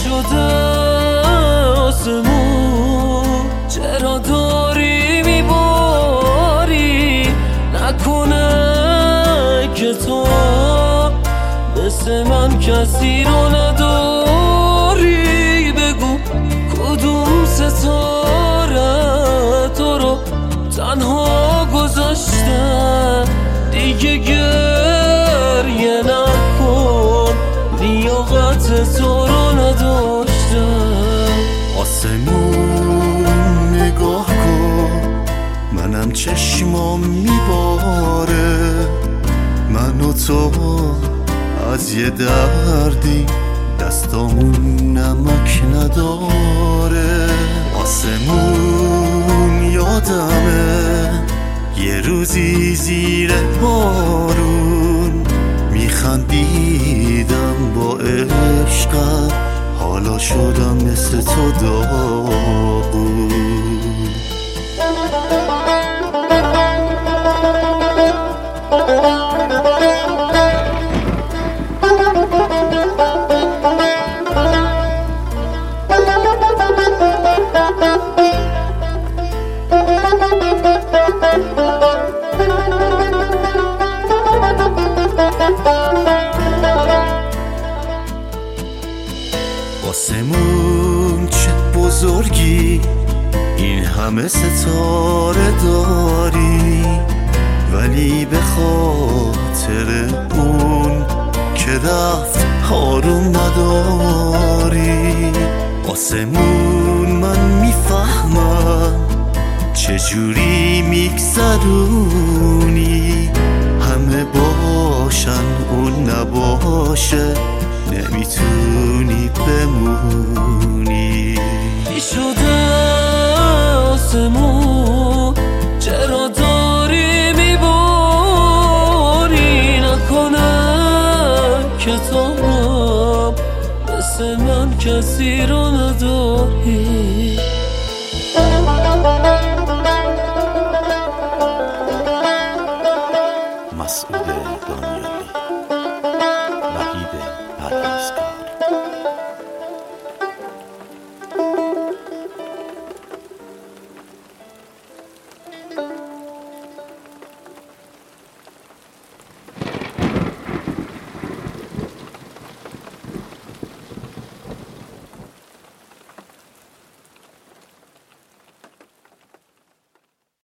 شده آسمون چرا داری میباری؟ نکنه که تو مثل من کسی رو نداری؟ بگو کدوم ستاره تو رو تنها گذاشته؟ دیگه گریه نکن، لیاقت تو رو نداشته. آسمون نگاه کن، منم چشمام میباره، من و تو از یه دردی دستامون نمک نداره. آسمون یادمه یه روزی زیر بارون میخندیدم با عشقم، حالا شدم مثل تو داغون. آسمون چه بزرگی، این همه ستاره داری، ولی به خاطر اون که رفت آروم نداری. آسمون من میفهمم چجوری میگذرونی، همه باشن اون نباشه نمیتونی بمونی. چی شده آسمون چرا داری میباری؟ نکنه که تو مثل من کسی رو نداری؟ مسعود